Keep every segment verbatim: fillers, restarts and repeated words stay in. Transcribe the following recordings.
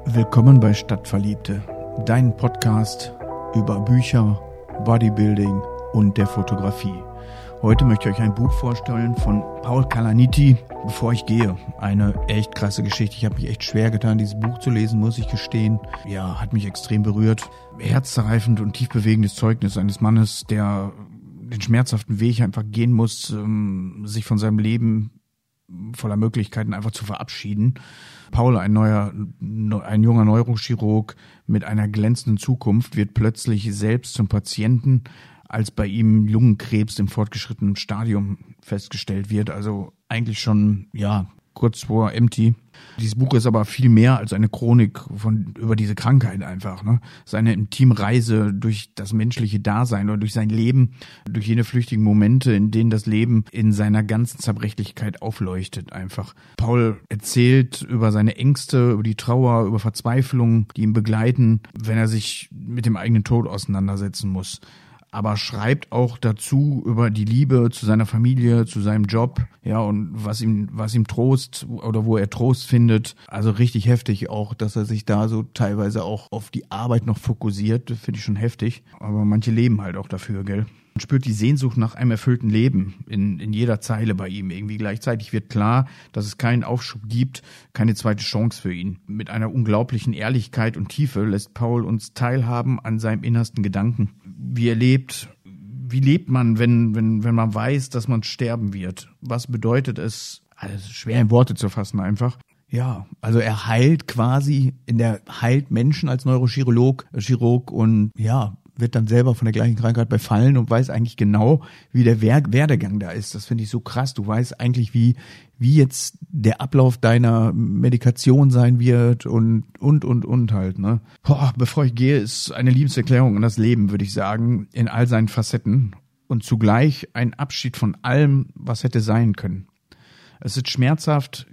Willkommen bei Stadtverliebte, dein Podcast über Bücher, Bodybuilding und der Fotografie. Heute möchte ich euch ein Buch vorstellen von Paul Kalanithi, Bevor ich gehe. Eine echt krasse Geschichte. Ich habe mich echt schwer getan, dieses Buch zu lesen, muss ich gestehen. Ja, hat mich extrem berührt. Herzzerreifend und tief bewegendes Zeugnis eines Mannes, der den schmerzhaften Weg einfach gehen muss, sich von seinem Leben voller Möglichkeiten einfach zu verabschieden. Paul, ein neuer, ein junger Neurochirurg mit einer glänzenden Zukunft, wird plötzlich selbst zum Patienten, als bei ihm Lungenkrebs im fortgeschrittenen Stadium festgestellt wird. Also eigentlich schon, ja, kurz vor Empty. Dieses Buch ist aber viel mehr als eine Chronik von über diese Krankheit einfach. Ne? Es ist eine intime Reise durch das menschliche Dasein oder durch sein Leben, durch jene flüchtigen Momente, in denen das Leben in seiner ganzen Zerbrechlichkeit aufleuchtet einfach. Paul erzählt über seine Ängste, über die Trauer, über Verzweiflung, die ihn begleiten, wenn er sich mit dem eigenen Tod auseinandersetzen muss. Aber schreibt auch dazu über die Liebe zu seiner Familie, zu seinem Job, ja, und was ihm, was ihm Trost oder wo er Trost findet. Also richtig heftig auch, dass er sich da so teilweise auch auf die Arbeit noch fokussiert. Das finde ich schon heftig. Aber manche leben halt auch dafür, gell? Man spürt die Sehnsucht nach einem erfüllten Leben in, in jeder Zeile bei ihm. Irgendwie gleichzeitig wird klar, dass es keinen Aufschub gibt, keine zweite Chance für ihn. Mit einer unglaublichen Ehrlichkeit und Tiefe lässt Paul uns teilhaben an seinem innersten Gedanken. Wie er lebt, wie lebt man, wenn, wenn, wenn man weiß, dass man sterben wird? Was bedeutet es? Also schwer in Worte zu fassen einfach. Ja, also er heilt quasi, in der heilt Menschen als Neurochirurg, Chirurg und ja, wird dann selber von der gleichen Krankheit befallen und weiß eigentlich genau, wie der Werdegang da ist. Das finde ich so krass. Du weißt eigentlich, wie wie jetzt der Ablauf deiner Medikation sein wird und und und und halt. Ne? Boah, Bevor ich gehe, ist eine Liebeserklärung an das Leben, würde ich sagen, in all seinen Facetten und zugleich ein Abschied von allem, was hätte sein können. Es ist schmerzhaft,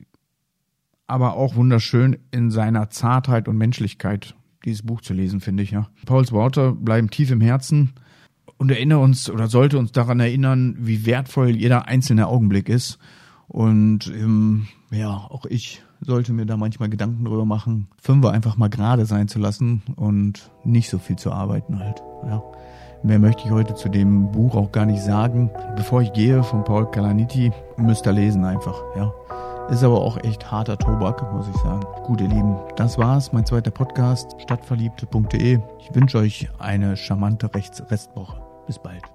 aber auch wunderschön in seiner Zartheit und Menschlichkeit, dieses Buch zu lesen, finde ich, ja. Pauls Worte bleiben tief im Herzen und erinnern uns oder sollte uns daran erinnern, wie wertvoll jeder einzelne Augenblick ist. Und ähm, ja, auch ich sollte mir da manchmal Gedanken drüber machen, Fünfer einfach mal gerade sein zu lassen und nicht so viel zu arbeiten halt, ja. Mehr möchte ich heute zu dem Buch auch gar nicht sagen. Bevor ich gehe, von Paul Kalanithi, müsst ihr lesen einfach, ja. Ist aber auch echt harter Tobak, muss ich sagen. Gut, ihr Lieben, das war's, mein zweiter Podcast, stadtverliebte punkt de. Ich wünsche euch eine charmante Restwoche. Bis bald.